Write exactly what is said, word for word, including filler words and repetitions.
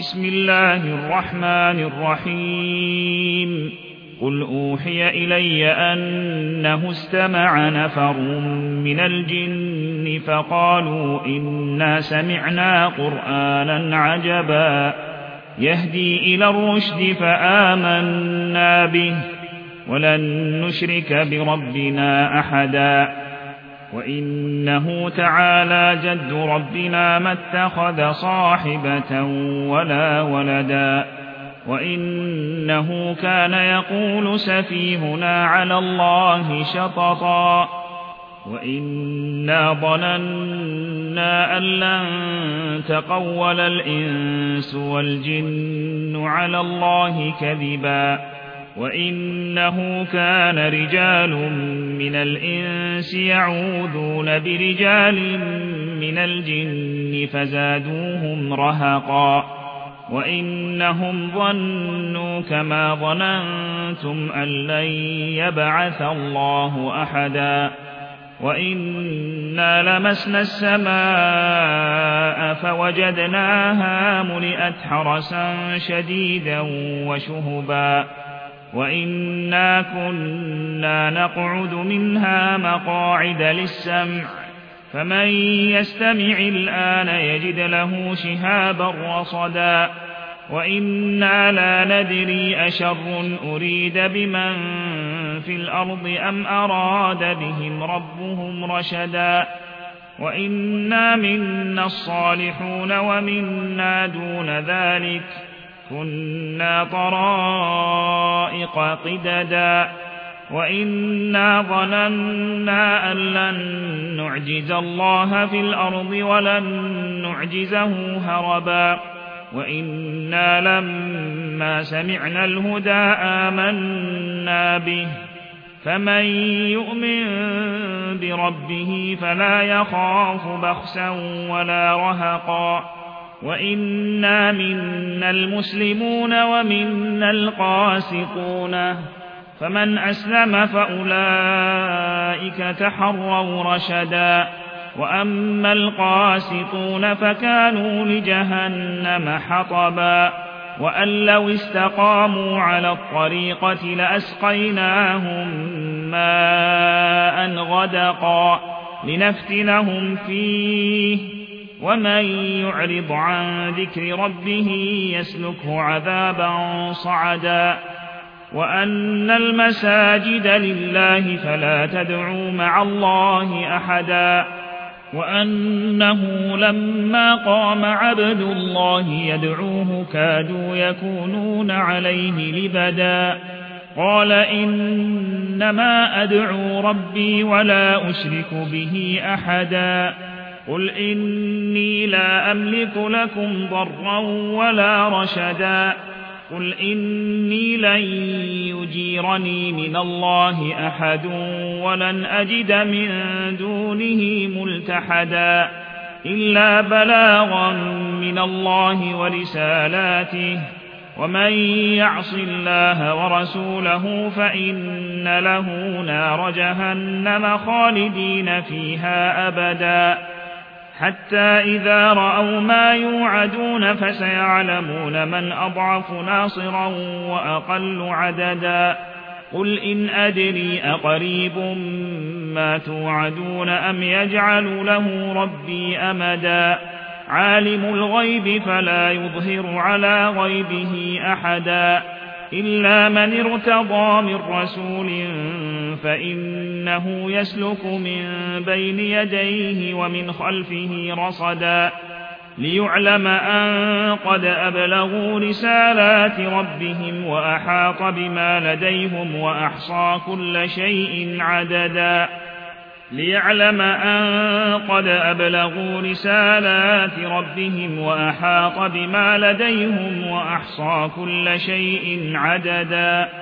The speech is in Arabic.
بسم الله الرحمن الرحيم قل أوحي إلي أنه استمع نفر من الجن فقالوا إنا سمعنا قرآنا عجبا يهدي إلى الرشد فآمنا به ولن نشرك بربنا أحدا وإنه تعالى جد ربنا ما اتخذ صاحبة ولا ولدا وإنه كان يقول سفيهنا على الله شططا وإنا ظننا أن لن تقول الإنس والجن على الله كذبا وإنه كان رجال من الإنس يعوذون برجال من الجن فزادوهم رهقا وإنهم ظنوا كما ظننتم أن لن يبعث الله أحدا وإنا لمسنا السماء فوجدناها ملئت حرسا شديدا وشهبا وإنا كنا نقعد منها مقاعد للسمع فمن يستمع الآن يجد له شهابا رصدا وإنا لا ندري أشر أريد بمن في الأرض أم أراد بهم ربهم رشدا وإنا منا الصالحون ومنا دون ذلك كنا طرائق قددا وإنا ظننا أن لن نعجز الله في الأرض ولن نعجزه هربا وإنا لما سمعنا الهدى آمنا به فمن يؤمن بربه فلا يخاف بخسا ولا رهقا وإنا منا المسلمون ومنا القاسطون فمن أسلم فأولئك تحروا رشدا وأما القاسطون فكانوا لجهنم حطبا وأن لو استقاموا على الطريقة لأسقيناهم ماء غدقا لنفتنهم فيه ومن يعرض عن ذكر ربه يسلكه عذابا صعدا وأن المساجد لله فلا تدعوا مع الله أحدا وأنه لما قام عبد الله يدعوه كادوا يكونون عليه لبدا قال إنما أدعو ربي ولا أشرك به أحدا قل إني لا أملك لكم ضرا ولا رشدا قل إني لن يجيرني من الله أحد ولن أجد من دونه ملتحدا إلا بلاغا من الله ورسالاته ومن يعص الله ورسوله فإن له نار جهنم خالدين فيها أبدا حتى إذا رأوا ما يوعدون فسيعلمون من أضعف ناصرا وأقل عددا قل إن أدري أقريب ما توعدون أم يجعل له ربي أمدا عالم الغيب فلا يظهر على غيبه أحدا إلا من ارتضى من رسول فإنه يسلك من بين يديه ومن خلفه رصدا ليعلم أن قد أبلغوا رسالات ربهم وأحاط بما لديهم وأحصى كل شيء عددا ليعلم أن قد أبلغوا رسالات ربهم وأحاط بما لديهم وأحصى كل شيء عددا